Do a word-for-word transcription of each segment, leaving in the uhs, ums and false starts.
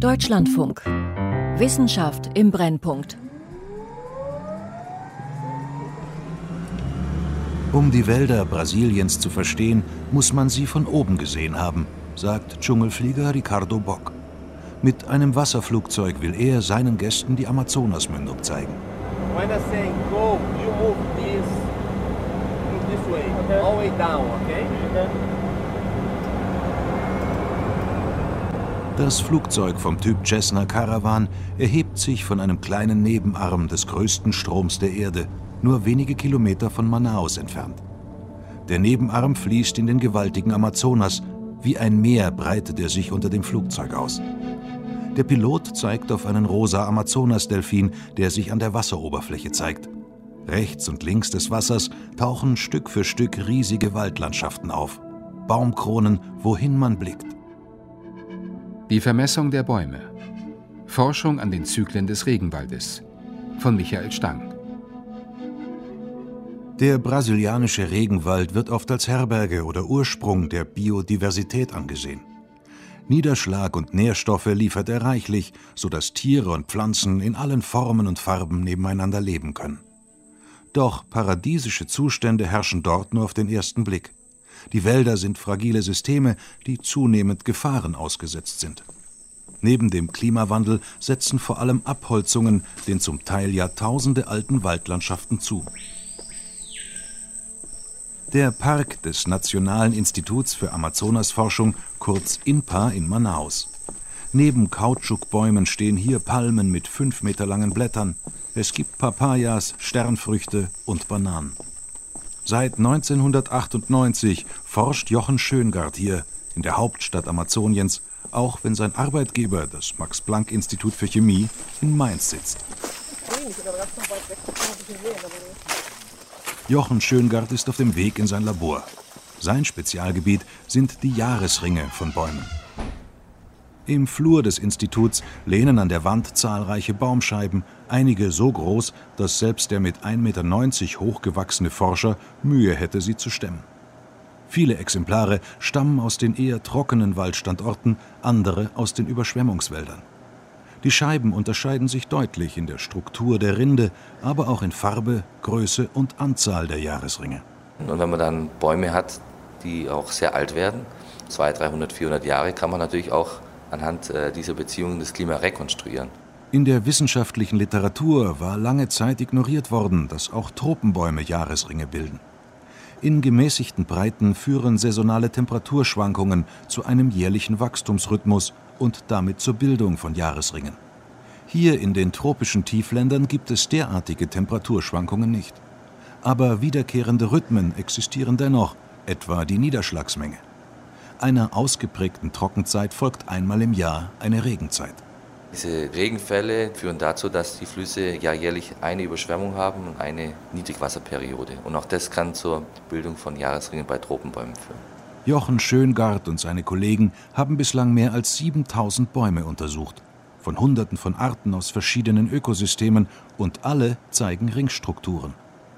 Deutschlandfunk. Wissenschaft im Brennpunkt. Um die Wälder Brasiliens zu verstehen, muss man sie von oben gesehen haben, sagt Dschungelflieger Ricardo Bock. Mit einem Wasserflugzeug will er seinen Gästen die Amazonasmündung zeigen. When I say go, you move this, move this way, okay. All way down, okay? Okay. Das Flugzeug vom Typ Cessna Caravan erhebt sich von einem kleinen Nebenarm des größten Stroms der Erde, nur wenige Kilometer von Manaus entfernt. Der Nebenarm fließt in den gewaltigen Amazonas, wie ein Meer breitet er sich unter dem Flugzeug aus. Der Pilot zeigt auf einen rosa Amazonas-Delfin, der sich an der Wasseroberfläche zeigt. Rechts und links des Wassers tauchen Stück für Stück riesige Waldlandschaften auf. Baumkronen, wohin man blickt. Die Vermessung der Bäume. Forschung an den Zyklen des Regenwaldes. Von Michael Stang. Der brasilianische Regenwald wird oft als Herberge oder Ursprung der Biodiversität angesehen. Niederschlag und Nährstoffe liefert er reichlich, sodass Tiere und Pflanzen in allen Formen und Farben nebeneinander leben können. Doch paradiesische Zustände herrschen dort nur auf den ersten Blick. Die Wälder sind fragile Systeme, die zunehmend Gefahren ausgesetzt sind. Neben dem Klimawandel setzen vor allem Abholzungen den zum Teil jahrtausendealten Waldlandschaften zu. Der Park des Nationalen Instituts für Amazonasforschung, kurz I N P A in Manaus. Neben Kautschukbäumen stehen hier Palmen mit fünf Meter langen Blättern. Es gibt Papayas, Sternfrüchte und Bananen. Seit neunzehnhundertachtundneunzig forscht Jochen Schöngart hier, in der Hauptstadt Amazoniens, auch wenn sein Arbeitgeber, das Max-Planck-Institut für Chemie, in Mainz sitzt. Jochen Schöngart ist auf dem Weg in sein Labor. Sein Spezialgebiet sind die Jahresringe von Bäumen. Im Flur des Instituts lehnen an der Wand zahlreiche Baumscheiben, einige so groß, dass selbst der mit ein Meter neunzig hochgewachsene Forscher Mühe hätte, sie zu stemmen. Viele Exemplare stammen aus den eher trockenen Waldstandorten, andere aus den Überschwemmungswäldern. Die Scheiben unterscheiden sich deutlich in der Struktur der Rinde, aber auch in Farbe, Größe und Anzahl der Jahresringe. Und wenn man dann Bäume hat, die auch sehr alt werden, zweihundert, dreihundert, vierhundert Jahre, kann man natürlich auch anhand dieser Beziehungen das Klima rekonstruieren. In der wissenschaftlichen Literatur war lange Zeit ignoriert worden, dass auch Tropenbäume Jahresringe bilden. In gemäßigten Breiten führen saisonale Temperaturschwankungen zu einem jährlichen Wachstumsrhythmus und damit zur Bildung von Jahresringen. Hier in den tropischen Tiefländern gibt es derartige Temperaturschwankungen nicht. Aber wiederkehrende Rhythmen existieren dennoch, etwa die Niederschlagsmenge. Einer ausgeprägten Trockenzeit folgt einmal im Jahr eine Regenzeit. Diese Regenfälle führen dazu, dass die Flüsse ja jährlich eine Überschwemmung haben und eine Niedrigwasserperiode. Und auch das kann zur Bildung von Jahresringen bei Tropenbäumen führen. Jochen Schöngart und seine Kollegen haben bislang mehr als siebentausend Bäume untersucht, von Hunderten von Arten aus verschiedenen Ökosystemen, und alle zeigen Ringstrukturen.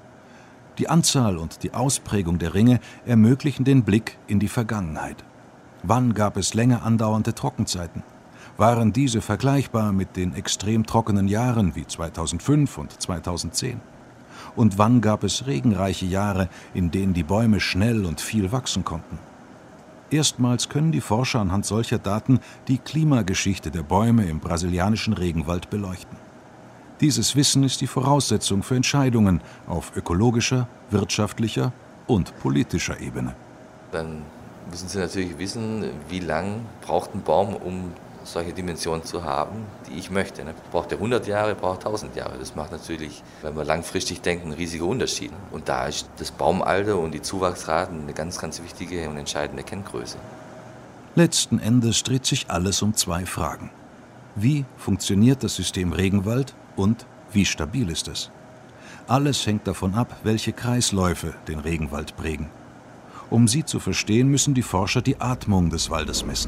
Die Anzahl und die Ausprägung der Ringe ermöglichen den Blick in die Vergangenheit. Wann gab es länger andauernde Trockenzeiten? Waren diese vergleichbar mit den extrem trockenen Jahren wie zweitausendfünf und zweitausendzehn? Und wann gab es regenreiche Jahre, in denen die Bäume schnell und viel wachsen konnten? Erstmals können die Forscher anhand solcher Daten die Klimageschichte der Bäume im brasilianischen Regenwald beleuchten. Dieses Wissen ist die Voraussetzung für Entscheidungen auf ökologischer, wirtschaftlicher und politischer Ebene. Dann müssen Sie natürlich wissen, wie lang braucht ein Baum, um solche Dimensionen zu haben, die ich möchte. Braucht er hundert Jahre, braucht er tausend Jahre. Das macht natürlich, wenn wir langfristig denken, einen riesigen Unterschied. Und da ist das Baumalter und die Zuwachsraten eine ganz, ganz wichtige und entscheidende Kenngröße. Letzten Endes dreht sich alles um zwei Fragen. Wie funktioniert das System Regenwald und wie stabil ist es? Alles hängt davon ab, welche Kreisläufe den Regenwald prägen. Um sie zu verstehen, müssen die Forscher die Atmung des Waldes messen.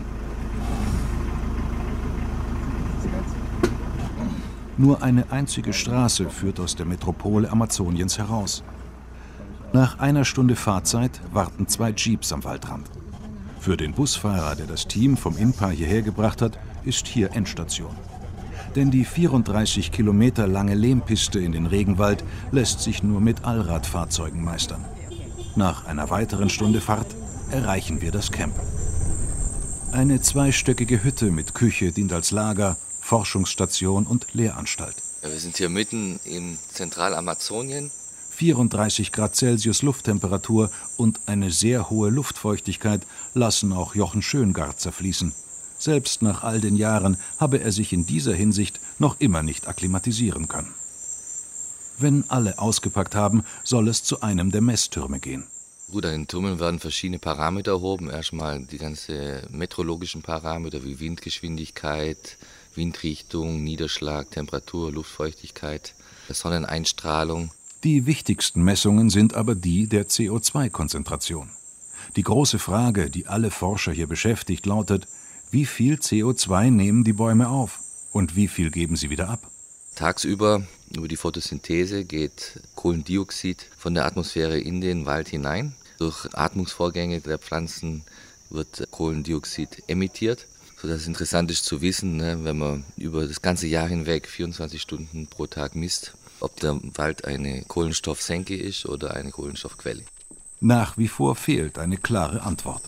Nur eine einzige Straße führt aus der Metropole Amazoniens heraus. Nach einer Stunde Fahrzeit warten zwei Jeeps am Waldrand. Für den Busfahrer, der das Team vom I N P A hierher gebracht hat, ist hier Endstation. Denn die vierunddreißig Kilometer lange Lehmpiste in den Regenwald lässt sich nur mit Allradfahrzeugen meistern. Nach einer weiteren Stunde Fahrt erreichen wir das Camp. Eine zweistöckige Hütte mit Küche dient als Lager, Forschungsstation und Lehranstalt. Wir sind hier mitten in Zentralamazonien. vierunddreißig Grad Celsius Lufttemperatur und eine sehr hohe Luftfeuchtigkeit lassen auch Jochen Schöngart zerfließen. Selbst nach all den Jahren habe er sich in dieser Hinsicht noch immer nicht akklimatisieren können. Wenn alle ausgepackt haben, soll es zu einem der Messtürme gehen. Gut, an den Türmen werden verschiedene Parameter erhoben. Erstmal die ganzen meteorologischen Parameter wie Windgeschwindigkeit, Windrichtung, Niederschlag, Temperatur, Luftfeuchtigkeit, Sonneneinstrahlung. Die wichtigsten Messungen sind aber die der C O zwei Konzentration. Die große Frage, die alle Forscher hier beschäftigt, lautet: Wie viel C O zwei nehmen die Bäume auf und wie viel geben sie wieder ab? Tagsüber, über die Photosynthese, geht Kohlendioxid von der Atmosphäre in den Wald hinein. Durch Atmungsvorgänge der Pflanzen wird Kohlendioxid emittiert, sodass es interessant ist zu wissen, ne, wenn man über das ganze Jahr hinweg vierundzwanzig Stunden pro Tag misst, ob der Wald eine Kohlenstoffsenke ist oder eine Kohlenstoffquelle. Nach wie vor fehlt eine klare Antwort.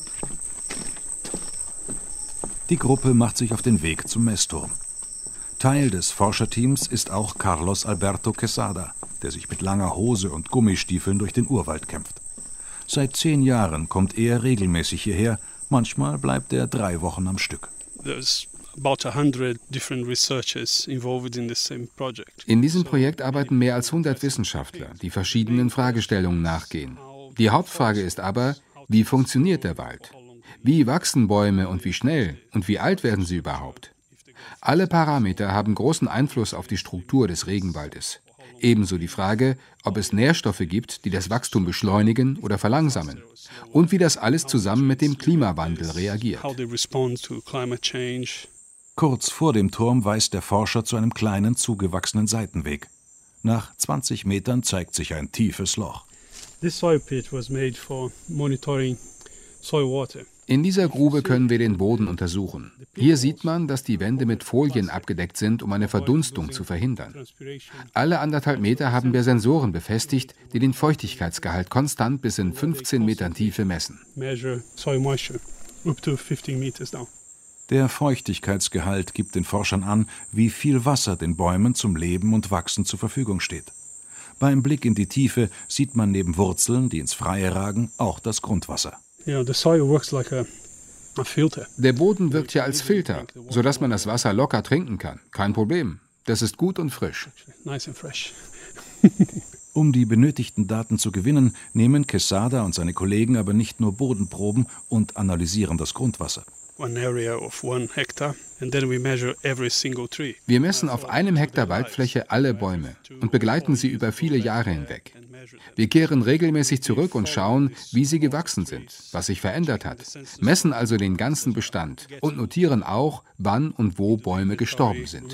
Die Gruppe macht sich auf den Weg zum Messturm. Teil des Forscherteams ist auch Carlos Alberto Quesada, der sich mit langer Hose und Gummistiefeln durch den Urwald kämpft. Seit zehn Jahren kommt er regelmäßig hierher, manchmal bleibt er drei Wochen am Stück. In diesem Projekt arbeiten mehr als hundert Wissenschaftler, die verschiedenen Fragestellungen nachgehen. Die Hauptfrage ist aber, wie funktioniert der Wald? Wie wachsen Bäume und wie schnell und wie alt werden sie überhaupt? Alle Parameter haben großen Einfluss auf die Struktur des Regenwaldes. Ebenso die Frage, ob es Nährstoffe gibt, die das Wachstum beschleunigen oder verlangsamen. Und wie das alles zusammen mit dem Klimawandel reagiert. Kurz vor dem Turm weist der Forscher zu einem kleinen, zugewachsenen Seitenweg. Nach zwanzig Metern zeigt sich ein tiefes Loch. In dieser Grube können wir den Boden untersuchen. Hier sieht man, dass die Wände mit Folien abgedeckt sind, um eine Verdunstung zu verhindern. Alle anderthalb Meter haben wir Sensoren befestigt, die den Feuchtigkeitsgehalt konstant bis in fünfzehn Metern Tiefe messen. Der Feuchtigkeitsgehalt gibt den Forschern an, wie viel Wasser den Bäumen zum Leben und Wachsen zur Verfügung steht. Beim Blick in die Tiefe sieht man neben Wurzeln, die ins Freie ragen, auch das Grundwasser. Der Boden wirkt ja als Filter, sodass man das Wasser locker trinken kann. Kein Problem. Das ist gut und frisch. Um die benötigten Daten zu gewinnen, nehmen Quesada und seine Kollegen aber nicht nur Bodenproben und analysieren das Grundwasser. Wir messen auf einem Hektar Waldfläche alle Bäume und begleiten sie über viele Jahre hinweg. Wir kehren regelmäßig zurück und schauen, wie sie gewachsen sind, was sich verändert hat, messen also den ganzen Bestand und notieren auch, wann und wo Bäume gestorben sind.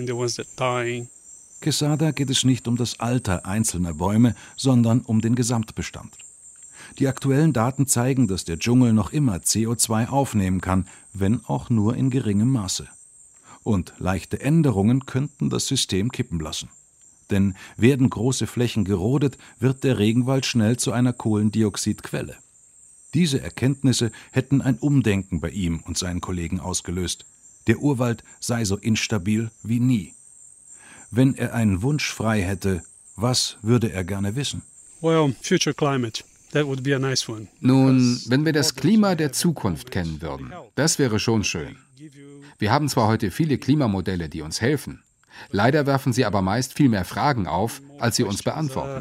Quesada geht es nicht um das Alter einzelner Bäume, sondern um den Gesamtbestand. Die aktuellen Daten zeigen, dass der Dschungel noch immer C O zwei aufnehmen kann, wenn auch nur in geringem Maße. Und leichte Änderungen könnten das System kippen lassen. Denn werden große Flächen gerodet, wird der Regenwald schnell zu einer Kohlendioxidquelle. Diese Erkenntnisse hätten ein Umdenken bei ihm und seinen Kollegen ausgelöst. Der Urwald sei so instabil wie nie. Wenn er einen Wunsch frei hätte, was würde er gerne wissen? Well, future climate. Nun, wenn wir das Klima der Zukunft kennen würden, das wäre schon schön. Wir haben zwar heute viele Klimamodelle, die uns helfen. Leider werfen sie aber meist viel mehr Fragen auf, als sie uns beantworten.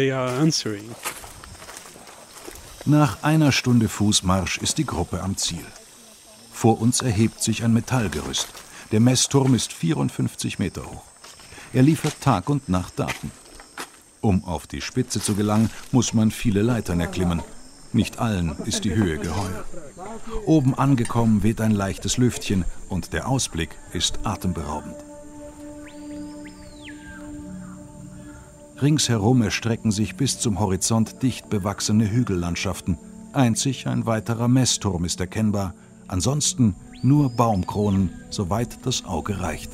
Nach einer Stunde Fußmarsch ist die Gruppe am Ziel. Vor uns erhebt sich ein Metallgerüst. Der Messturm ist vierundfünfzig Meter hoch. Er liefert Tag und Nacht Daten. Um auf die Spitze zu gelangen, muss man viele Leitern erklimmen. Nicht allen ist die Höhe geheuer. Oben angekommen weht ein leichtes Lüftchen und der Ausblick ist atemberaubend. Ringsherum erstrecken sich bis zum Horizont dicht bewachsene Hügellandschaften. Einzig ein weiterer Messturm ist erkennbar, ansonsten nur Baumkronen, soweit das Auge reicht.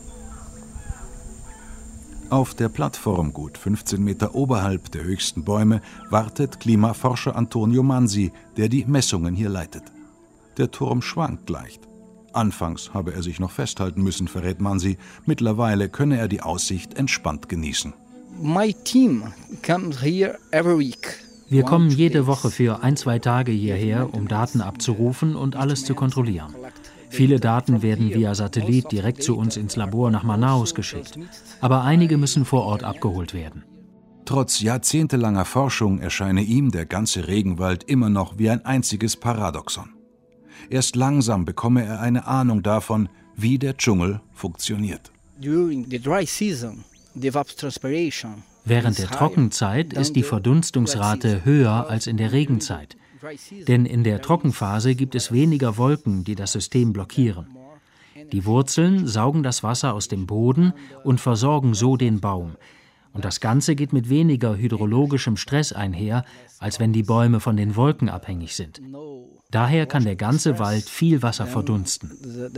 Auf der Plattform, gut fünfzehn Meter oberhalb der höchsten Bäume, wartet Klimaforscher Antonio Mansi, der die Messungen hier leitet. Der Turm schwankt leicht. Anfangs habe er sich noch festhalten müssen, verrät Mansi. Mittlerweile könne er die Aussicht entspannt genießen. My team comes here every week. Wir kommen jede Woche für ein, zwei Tage hierher, um Daten abzurufen und alles zu kontrollieren. Viele Daten werden via Satellit direkt zu uns ins Labor nach Manaus geschickt. Aber einige müssen vor Ort abgeholt werden. Trotz jahrzehntelanger Forschung erscheine ihm der ganze Regenwald immer noch wie ein einziges Paradoxon. Erst langsam bekomme er eine Ahnung davon, wie der Dschungel funktioniert. During the dry season, the evapotranspiration Während der Trockenzeit ist die Verdunstungsrate höher als in der Regenzeit. Denn in der Trockenphase gibt es weniger Wolken, die das System blockieren. Die Wurzeln saugen das Wasser aus dem Boden und versorgen so den Baum. Und das Ganze geht mit weniger hydrologischem Stress einher, als wenn die Bäume von den Wolken abhängig sind. Daher kann der ganze Wald viel Wasser verdunsten.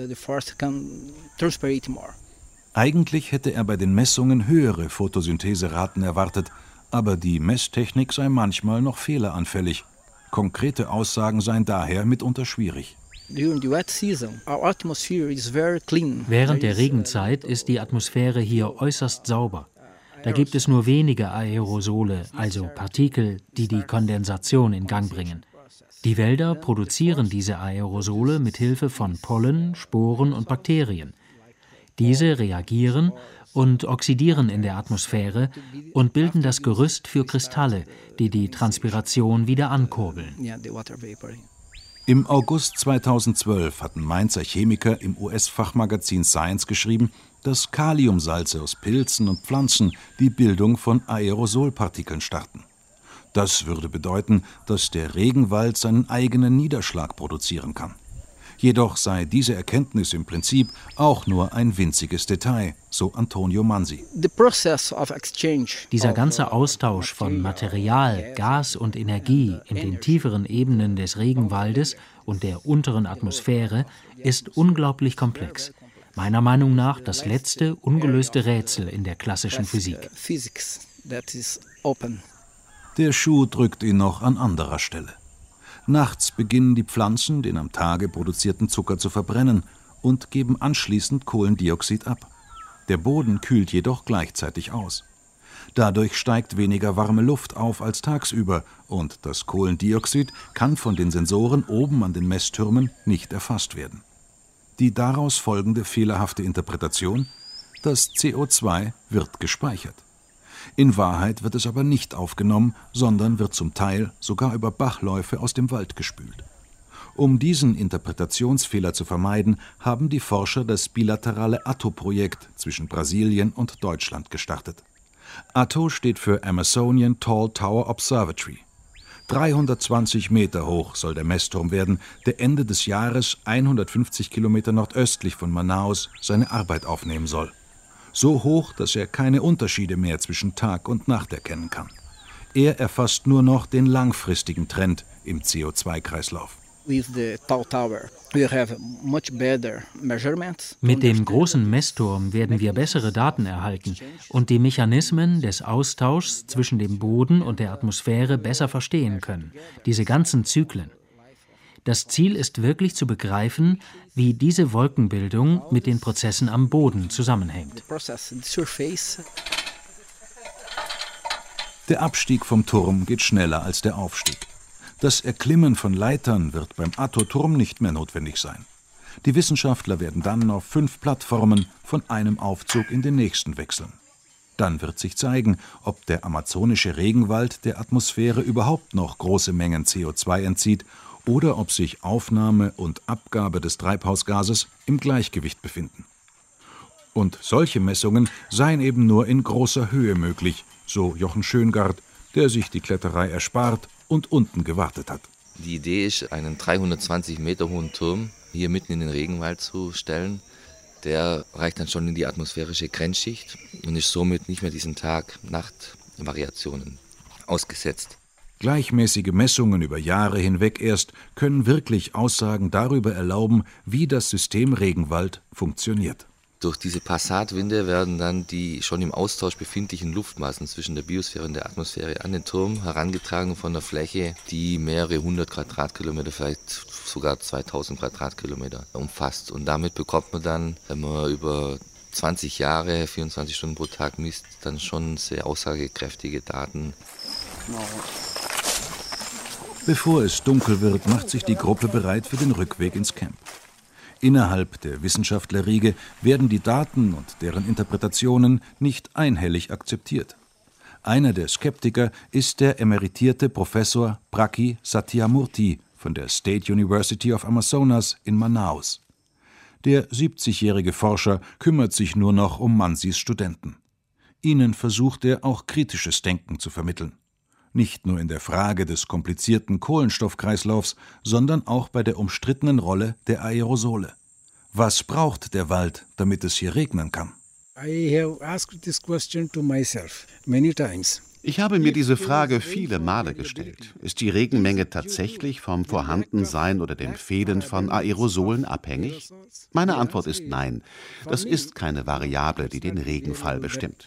Eigentlich hätte er bei den Messungen höhere Photosyntheseraten erwartet, aber die Messtechnik sei manchmal noch fehleranfällig. Konkrete Aussagen seien daher mitunter schwierig. Während der Regenzeit ist die Atmosphäre hier äußerst sauber. Da gibt es nur wenige Aerosole, also Partikel, die die Kondensation in Gang bringen. Die Wälder produzieren diese Aerosole mit Hilfe von Pollen, Sporen und Bakterien. Diese reagieren und oxidieren in der Atmosphäre und bilden das Gerüst für Kristalle, die die Transpiration wieder ankurbeln. Im August zweitausendzwölf hatten Mainzer Chemiker im U S-Fachmagazin Science geschrieben, dass Kaliumsalze aus Pilzen und Pflanzen die Bildung von Aerosolpartikeln starten. Das würde bedeuten, dass der Regenwald seinen eigenen Niederschlag produzieren kann. Jedoch sei diese Erkenntnis im Prinzip auch nur ein winziges Detail, so Antonio Mansi. Dieser ganze Austausch von Material, Gas und Energie in den tieferen Ebenen des Regenwaldes und der unteren Atmosphäre ist unglaublich komplex. Meiner Meinung nach das letzte ungelöste Rätsel in der klassischen Physik. Der Schuh drückt ihn noch an anderer Stelle. Nachts beginnen die Pflanzen, den am Tage produzierten Zucker zu verbrennen und geben anschließend Kohlendioxid ab. Der Boden kühlt jedoch gleichzeitig aus. Dadurch steigt weniger warme Luft auf als tagsüber und das Kohlendioxid kann von den Sensoren oben an den Messtürmen nicht erfasst werden. Die daraus folgende fehlerhafte Interpretation: Das C O zwei wird gespeichert. In Wahrheit wird es aber nicht aufgenommen, sondern wird zum Teil sogar über Bachläufe aus dem Wald gespült. Um diesen Interpretationsfehler zu vermeiden, haben die Forscher das bilaterale A T O-Projekt zwischen Brasilien und Deutschland gestartet. A T O steht für Amazonian Tall Tower Observatory. dreihundertzwanzig Meter hoch soll der Messturm werden, der Ende des Jahres hundertfünfzig Kilometer nordöstlich von Manaus seine Arbeit aufnehmen soll. So hoch, dass er keine Unterschiede mehr zwischen Tag und Nacht erkennen kann. Er erfasst nur noch den langfristigen Trend im C O zwei Kreislauf. Mit dem großen Messturm werden wir bessere Daten erhalten und die Mechanismen des Austauschs zwischen dem Boden und der Atmosphäre besser verstehen können, diese ganzen Zyklen. Das Ziel ist wirklich zu begreifen, wie diese Wolkenbildung mit den Prozessen am Boden zusammenhängt. Der Abstieg vom Turm geht schneller als der Aufstieg. Das Erklimmen von Leitern wird beim A T O-Turm nicht mehr notwendig sein. Die Wissenschaftler werden dann auf fünf Plattformen von einem Aufzug in den nächsten wechseln. Dann wird sich zeigen, ob der amazonische Regenwald der Atmosphäre überhaupt noch große Mengen C O zwei entzieht oder ob sich Aufnahme und Abgabe des Treibhausgases im Gleichgewicht befinden. Und solche Messungen seien eben nur in großer Höhe möglich, so Jochen Schöngart, der sich die Kletterei erspart und unten gewartet hat. Die Idee ist, einen dreihundertzwanzig Meter hohen Turm hier mitten in den Regenwald zu stellen. Der reicht dann schon in die atmosphärische Grenzschicht und ist somit nicht mehr diesen Tag-Nacht-Variationen ausgesetzt. Gleichmäßige Messungen über Jahre hinweg erst können wirklich Aussagen darüber erlauben, wie das System Regenwald funktioniert. Durch diese Passatwinde werden dann die schon im Austausch befindlichen Luftmassen zwischen der Biosphäre und der Atmosphäre an den Turm herangetragen von einer Fläche, die mehrere hundert Quadratkilometer, vielleicht sogar zweitausend Quadratkilometer umfasst. Und damit bekommt man dann, wenn man über zwanzig Jahre, vierundzwanzig Stunden pro Tag misst, dann schon sehr aussagekräftige Daten. Bevor es dunkel wird, macht sich die Gruppe bereit für den Rückweg ins Camp. Innerhalb der Wissenschaftlerriege werden die Daten und deren Interpretationen nicht einhellig akzeptiert. Einer der Skeptiker ist der emeritierte Professor Praki Satyamurthy von der State University of Amazonas in Manaus. Der siebzigjährige Forscher kümmert sich nur noch um Mansis Studenten. Ihnen versucht er auch kritisches Denken zu vermitteln. Nicht nur in der Frage des komplizierten Kohlenstoffkreislaufs, sondern auch bei der umstrittenen Rolle der Aerosole. Was braucht der Wald, damit es hier regnen kann? Ich habe mir diese Frage viele Male gestellt. Ist die Regenmenge tatsächlich vom Vorhandensein oder dem Fehlen von Aerosolen abhängig? Meine Antwort ist nein. Das ist keine Variable, die den Regenfall bestimmt.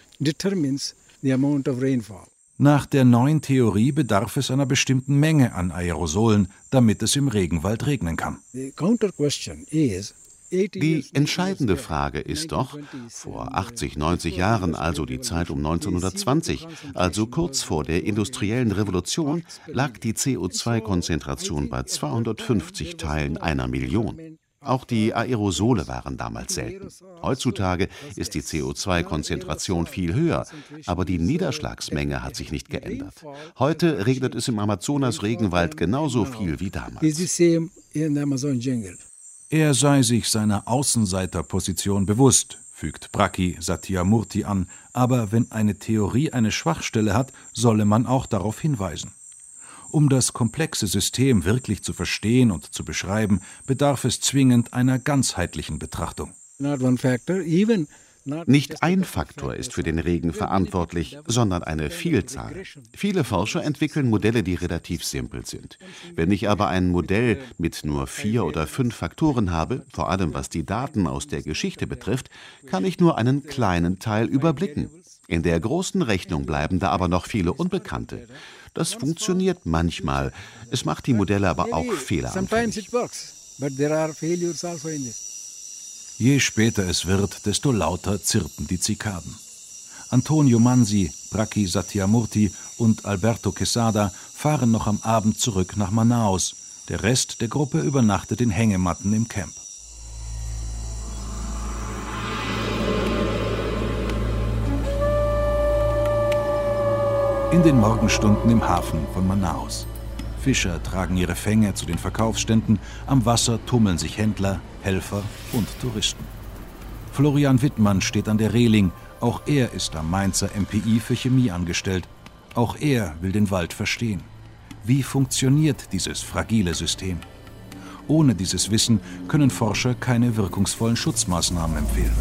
Nach der neuen Theorie bedarf es einer bestimmten Menge an Aerosolen, damit es im Regenwald regnen kann. Die entscheidende Frage ist doch, vor achtzig, neunzig Jahren, also die Zeit um neunzehnhundertzwanzig, also kurz vor der industriellen Revolution, lag die C O zwei Konzentration bei zweihundertfünfzig Teilen einer Million. Auch die Aerosole waren damals selten. Heutzutage ist die C O zwei Konzentration viel höher, aber die Niederschlagsmenge hat sich nicht geändert. Heute regnet es im Amazonas-Regenwald genauso viel wie damals. Er sei sich seiner Außenseiterposition bewusst, fügt Praki Satyamurthy an, aber wenn eine Theorie eine Schwachstelle hat, solle man auch darauf hinweisen. Um das komplexe System wirklich zu verstehen und zu beschreiben, bedarf es zwingend einer ganzheitlichen Betrachtung. Nicht ein Faktor ist für den Regen verantwortlich, sondern eine Vielzahl. Viele Forscher entwickeln Modelle, die relativ simpel sind. Wenn ich aber ein Modell mit nur vier oder fünf Faktoren habe, vor allem was die Daten aus der Geschichte betrifft, kann ich nur einen kleinen Teil überblicken. In der großen Rechnung bleiben da aber noch viele Unbekannte. Das funktioniert manchmal. Es macht die Modelle aber auch fehleranfällig. Je später es wird, desto lauter zirpen die Zikaden. Antonio Mansi, Praki Satyamurthy und Alberto Quesada fahren noch am Abend zurück nach Manaus. Der Rest der Gruppe übernachtet in Hängematten im Camp. In den Morgenstunden im Hafen von Manaus. Fischer tragen ihre Fänge zu den Verkaufsständen, am Wasser tummeln sich Händler, Helfer und Touristen. Florian Wittmann steht an der Reling, auch er ist am Mainzer M P I für Chemie angestellt. Auch er will den Wald verstehen. Wie funktioniert dieses fragile System? Ohne dieses Wissen können Forscher keine wirkungsvollen Schutzmaßnahmen empfehlen.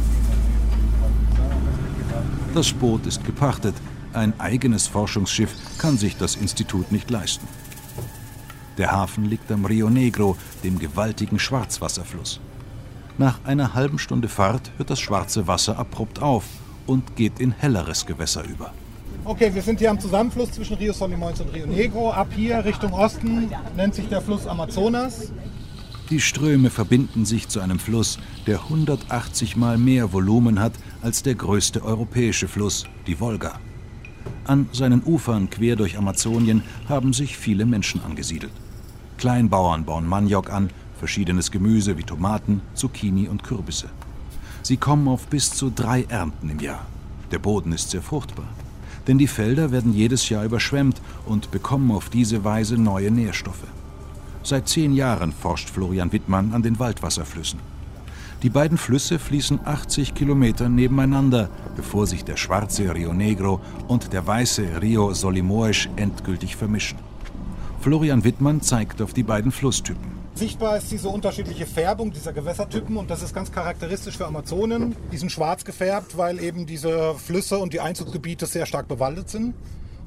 Das Boot ist gepachtet. Ein eigenes Forschungsschiff kann sich das Institut nicht leisten. Der Hafen liegt am Rio Negro, dem gewaltigen Schwarzwasserfluss. Nach einer halben Stunde Fahrt hört das schwarze Wasser abrupt auf und geht in helleres Gewässer über. Okay, wir sind hier am Zusammenfluss zwischen Rio Solimões und Rio Negro. Ab hier Richtung Osten nennt sich der Fluss Amazonas. Die Ströme verbinden sich zu einem Fluss, der hundertachtzig Mal mehr Volumen hat als der größte europäische Fluss, die Wolga. An seinen Ufern quer durch Amazonien haben sich viele Menschen angesiedelt. Kleinbauern bauen Maniok an, verschiedenes Gemüse wie Tomaten, Zucchini und Kürbisse. Sie kommen auf bis zu drei Ernten im Jahr. Der Boden ist sehr fruchtbar, denn die Felder werden jedes Jahr überschwemmt und bekommen auf diese Weise neue Nährstoffe. Seit zehn Jahren forscht Florian Wittmann an den Waldwasserflüssen. Die beiden Flüsse fließen achtzig Kilometer nebeneinander, bevor sich der schwarze Rio Negro und der weiße Rio Solimões endgültig vermischen. Florian Wittmann zeigt auf die beiden Flusstypen. Sichtbar ist diese unterschiedliche Färbung dieser Gewässertypen und das ist ganz charakteristisch für Amazonen. Die sind schwarz gefärbt, weil eben diese Flüsse und die Einzugsgebiete sehr stark bewaldet sind.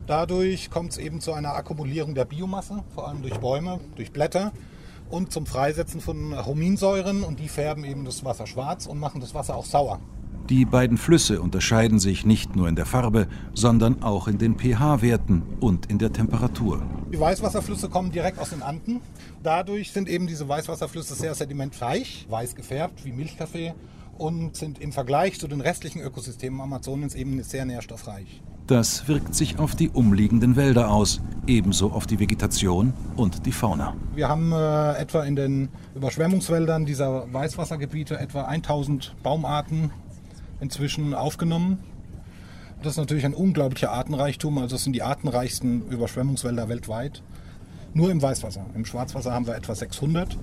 Dadurch kommt es eben zu einer Akkumulierung der Biomasse, vor allem durch Bäume, durch Blätter und zum Freisetzen von Huminsäuren, und die färben eben das Wasser schwarz und machen das Wasser auch sauer. Die beiden Flüsse unterscheiden sich nicht nur in der Farbe, sondern auch in den pH-Werten und in der Temperatur. Die Weißwasserflüsse kommen direkt aus den Anden. Dadurch sind eben diese Weißwasserflüsse sehr sedimentreich, weiß gefärbt wie Milchkaffee, und sind im Vergleich zu den restlichen Ökosystemen Amazoniens eben sehr nährstoffreich. Das wirkt sich auf die umliegenden Wälder aus, ebenso auf die Vegetation und die Fauna. Wir haben äh, etwa in den Überschwemmungswäldern dieser Weißwassergebiete etwa tausend Baumarten inzwischen aufgenommen. Das ist natürlich ein unglaublicher Artenreichtum, also es sind die artenreichsten Überschwemmungswälder weltweit. Nur im Weißwasser. Im Schwarzwasser haben wir etwa sechshundert.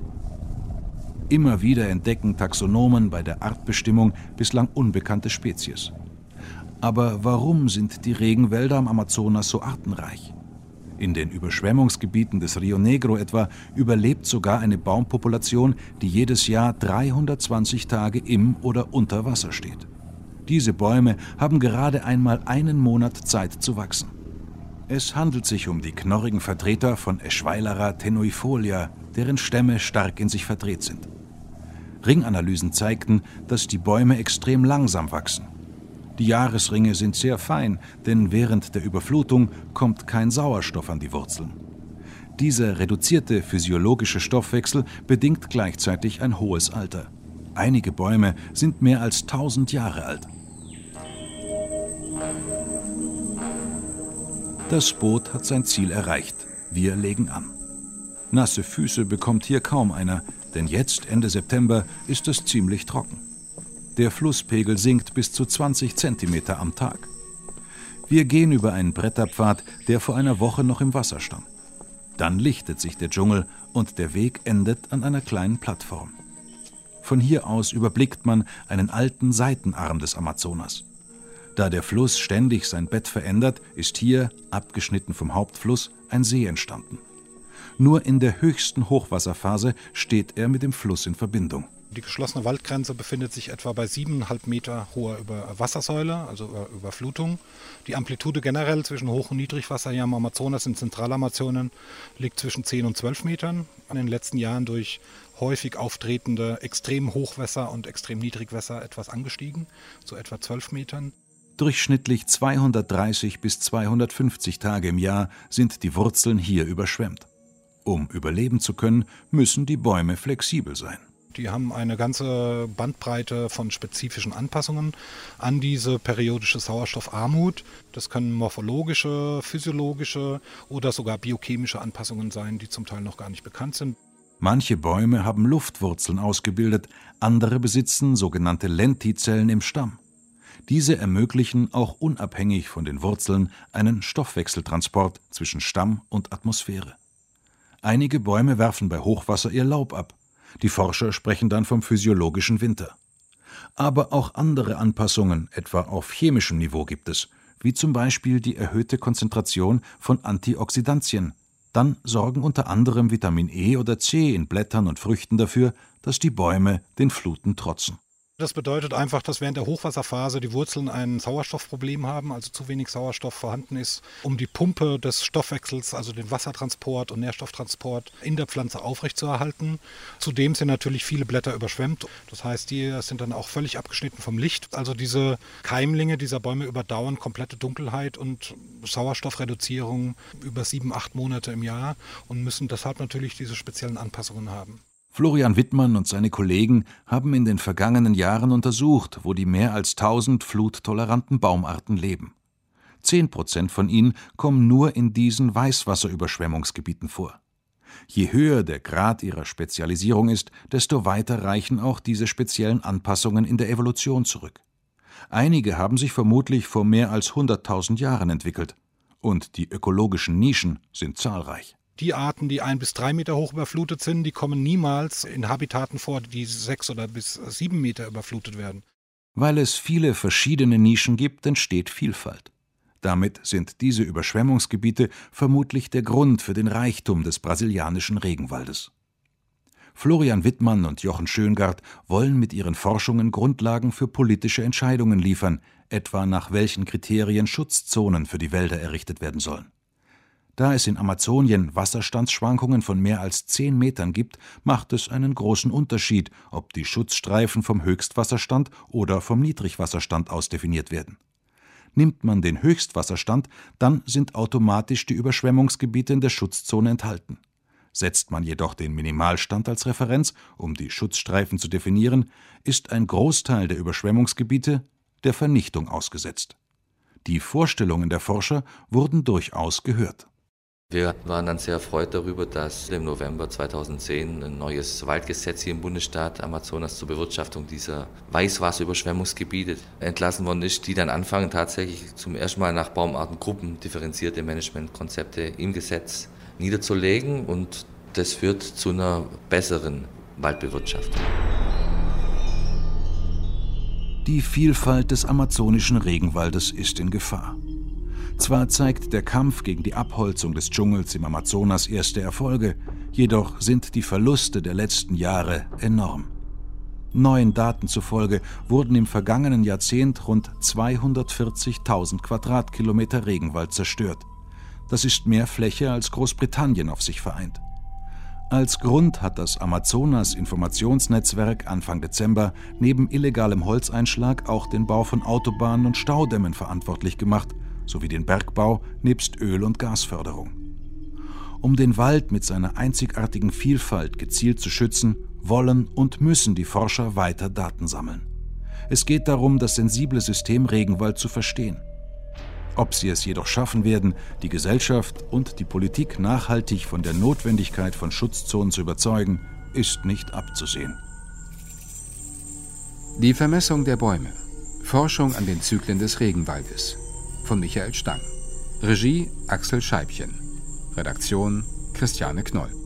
Immer wieder entdecken Taxonomen bei der Artbestimmung bislang unbekannte Spezies. Aber warum sind die Regenwälder am Amazonas so artenreich? In den Überschwemmungsgebieten des Rio Negro etwa überlebt sogar eine Baumpopulation, die jedes Jahr dreihundertzwanzig Tage im oder unter Wasser steht. Diese Bäume haben gerade einmal einen Monat Zeit zu wachsen. Es handelt sich um die knorrigen Vertreter von Eschweileria tenuifolia, deren Stämme stark in sich verdreht sind. Ringanalysen zeigten, dass die Bäume extrem langsam wachsen. Die Jahresringe sind sehr fein, denn während der Überflutung kommt kein Sauerstoff an die Wurzeln. Dieser reduzierte physiologische Stoffwechsel bedingt gleichzeitig ein hohes Alter. Einige Bäume sind mehr als tausend Jahre alt. Das Boot hat sein Ziel erreicht. Wir legen an. Nasse Füße bekommt hier kaum einer, denn jetzt, Ende September, ist es ziemlich trocken. Der Flusspegel sinkt bis zu zwanzig Zentimeter am Tag. Wir gehen über einen Bretterpfad, der vor einer Woche noch im Wasser stand. Dann lichtet sich der Dschungel und der Weg endet an einer kleinen Plattform. Von hier aus überblickt man einen alten Seitenarm des Amazonas. Da der Fluss ständig sein Bett verändert, ist hier, abgeschnitten vom Hauptfluss, ein See entstanden. Nur in der höchsten Hochwasserphase steht er mit dem Fluss in Verbindung. Die geschlossene Waldgrenze befindet sich etwa bei siebeneinhalb Meter hoher Wassersäule, also über Überflutung. Die Amplitude generell zwischen Hoch- und Niedrigwasser hier am Amazonas im Zentralamazonien liegt zwischen zehn und zwölf Metern. In den letzten Jahren durch häufig auftretende extrem Hochwässer und extrem Niedrigwässer etwas angestiegen, so etwa zwölf Metern. Durchschnittlich zweihundertdreißig bis zweihundertfünfzig Tage im Jahr sind die Wurzeln hier überschwemmt. Um überleben zu können, müssen die Bäume flexibel sein. Die haben eine ganze Bandbreite von spezifischen Anpassungen an diese periodische Sauerstoffarmut. Das können morphologische, physiologische oder sogar biochemische Anpassungen sein, die zum Teil noch gar nicht bekannt sind. Manche Bäume haben Luftwurzeln ausgebildet, andere besitzen sogenannte Lentizellen im Stamm. Diese ermöglichen auch unabhängig von den Wurzeln einen Stoffwechseltransport zwischen Stamm und Atmosphäre. Einige Bäume werfen bei Hochwasser ihr Laub ab. Die Forscher sprechen dann vom physiologischen Winter. Aber auch andere Anpassungen, etwa auf chemischem Niveau, gibt es, wie zum Beispiel die erhöhte Konzentration von Antioxidantien. Dann sorgen unter anderem Vitamin E oder C in Blättern und Früchten dafür, dass die Bäume den Fluten trotzen. Das bedeutet einfach, dass während der Hochwasserphase die Wurzeln ein Sauerstoffproblem haben, also zu wenig Sauerstoff vorhanden ist, um die Pumpe des Stoffwechsels, also den Wassertransport und Nährstofftransport in der Pflanze aufrechtzuerhalten. Zudem sind natürlich viele Blätter überschwemmt. Das heißt, die sind dann auch völlig abgeschnitten vom Licht. Also diese Keimlinge dieser Bäume überdauern komplette Dunkelheit und Sauerstoffreduzierung über sieben, acht Monate im Jahr und müssen deshalb natürlich diese speziellen Anpassungen haben. Florian Wittmann und seine Kollegen haben in den vergangenen Jahren untersucht, wo die mehr als tausend fluttoleranten Baumarten leben. Zehn Prozent von ihnen kommen nur in diesen Weißwasserüberschwemmungsgebieten vor. Je höher der Grad ihrer Spezialisierung ist, desto weiter reichen auch diese speziellen Anpassungen in der Evolution zurück. Einige haben sich vermutlich vor mehr als hunderttausend Jahren entwickelt. Und die ökologischen Nischen sind zahlreich. Die Arten, die ein bis drei Meter hoch überflutet sind, die kommen niemals in Habitaten vor, die sechs oder bis sieben Meter überflutet werden. Weil es viele verschiedene Nischen gibt, entsteht Vielfalt. Damit sind diese Überschwemmungsgebiete vermutlich der Grund für den Reichtum des brasilianischen Regenwaldes. Florian Wittmann und Jochen Schöngart wollen mit ihren Forschungen Grundlagen für politische Entscheidungen liefern, etwa nach welchen Kriterien Schutzzonen für die Wälder errichtet werden sollen. Da es in Amazonien Wasserstandsschwankungen von mehr als zehn Metern gibt, macht es einen großen Unterschied, ob die Schutzstreifen vom Höchstwasserstand oder vom Niedrigwasserstand aus definiert werden. Nimmt man den Höchstwasserstand, dann sind automatisch die Überschwemmungsgebiete in der Schutzzone enthalten. Setzt man jedoch den Minimalstand als Referenz, um die Schutzstreifen zu definieren, ist ein Großteil der Überschwemmungsgebiete der Vernichtung ausgesetzt. Die Vorstellungen der Forscher wurden durchaus gehört. Wir waren dann sehr erfreut darüber, dass im November zweitausendzehn ein neues Waldgesetz hier im Bundesstaat Amazonas zur Bewirtschaftung dieser Weißwasserüberschwemmungsgebiete entlassen worden ist, die dann anfangen, tatsächlich zum ersten Mal nach Baumartengruppen differenzierte Managementkonzepte im Gesetz niederzulegen, und das führt zu einer besseren Waldbewirtschaftung. Die Vielfalt des amazonischen Regenwaldes ist in Gefahr. Zwar zeigt der Kampf gegen die Abholzung des Dschungels im Amazonas erste Erfolge, jedoch sind die Verluste der letzten Jahre enorm. Neuen Daten zufolge wurden im vergangenen Jahrzehnt rund zweihundertvierzigtausend Quadratkilometer Regenwald zerstört. Das ist mehr Fläche, als Großbritannien auf sich vereint. Als Grund hat das Amazonas-Informationsnetzwerk Anfang Dezember neben illegalem Holzeinschlag auch den Bau von Autobahnen und Staudämmen verantwortlich gemacht, sowie den Bergbau nebst Öl- und Gasförderung. Um den Wald mit seiner einzigartigen Vielfalt gezielt zu schützen, wollen und müssen die Forscher weiter Daten sammeln. Es geht darum, das sensible System Regenwald zu verstehen. Ob sie es jedoch schaffen werden, die Gesellschaft und die Politik nachhaltig von der Notwendigkeit von Schutzzonen zu überzeugen, ist nicht abzusehen. Die Vermessung der Bäume. Forschung an den Zyklen des Regenwaldes. Von Michael Stang. Regie Axel Scheibchen. Redaktion Christiane Knoll.